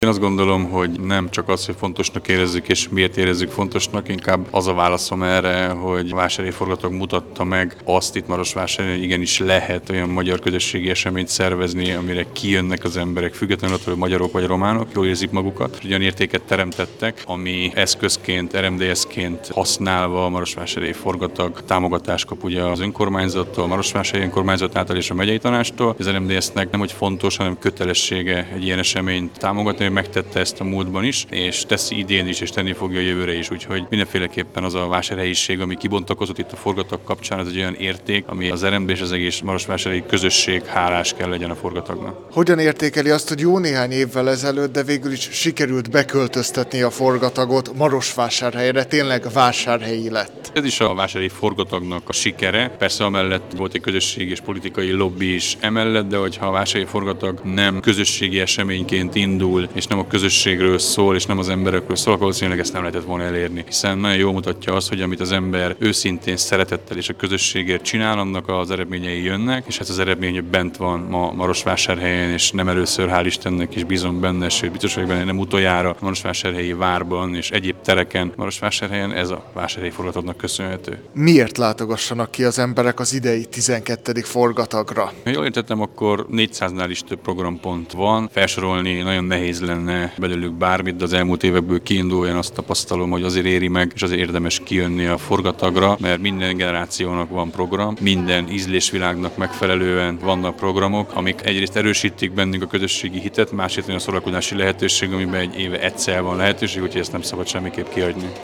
én azt gondolom, hogy nem csak az, hogy fontosnak érezzük és miért érezzük fontosnak, inkább az a válaszom erre, hogy a Vásárhelyi Forgatag mutatta meg azt itt Marosvásárhelyen, hogy igenis lehet olyan magyar közösségi eseményt szervezni, amire kijönnek az emberek, függetlenül attól, hogy magyarok vagy románok, jól érzik magukat. Olyan értéket teremtettek, ami eszközként, RMDS-ként használva a Marosvásárhelyi Forgatag támogatást kap ugye az önkormányzattól, a Marosvásárhelyi önkormányzat által és a megyei tanácstól. Az RMDS-nek nem hogy fontos, hanem kötelessége egy ilyen eseményt támogatni, hogy megtette ezt a múltban is, és teszi idén is, és tenni fogja a jövőre is. Úgyhogy mindenféleképpen az a vásárhelyiség, ami kibontakozott itt a Forgatag kapcsán, ez egy olyan érték, ami az RMD és az egész marosvásárhelyi közösség hálás kell legyen a Forgatagnak. Hogyan értékeli azt, hogy jó néhány évvel ezelőtt, de végül is sikerült beköltöztetni a Forgatagot Marosvásárhelyre, tényleg vásárhelyi lett? Ez is a Vásárhelyi Forgatagnak a sikere. Persze amellett volt egy közösségi és politikai lobby is emellett, de hogyha a Vásárhelyi Forgatag nem közösségi eseményként indul, és nem a közösségről szól, és nem az emberekről szól, akkor valószínűleg ezt nem lehetett volna elérni. Hiszen nagyon jól mutatja azt, hogy amit az ember őszintén szeretettel és a közösségért csinál, annak az eredményei jönnek, és hát az eredmény bent van ma Marosvásárhelyen, és nem először, hál' Istennek is bízom benne, sőt biztos vagyok benne, nem utoljára Marosvásárhelyi várban és egyéb tereken Marosvásárhelyen, ez a Vásárhelyi Forgatagnak köszönhető. Miért látogassanak ki az emberek az idei 12. Forgatagra? Ha jól értettem, akkor 400-nál is több programpont van. Felsorolni nagyon nehéz lenne belőlük bármit, de az elmúlt évekből kiindulóan azt tapasztalom, hogy azért éri meg, és azért érdemes kijönni a Forgatagra, mert minden generációnak van program, minden ízlésvilágnak megfelelően vannak programok, amik egyrészt erősítik bennünk a közösségi hitet, másrészt olyan szórakozási lehetőség, amiben egy éve egyszer van lehetőség, úgyhogy ezt nem szabad semmiképp kihagyni.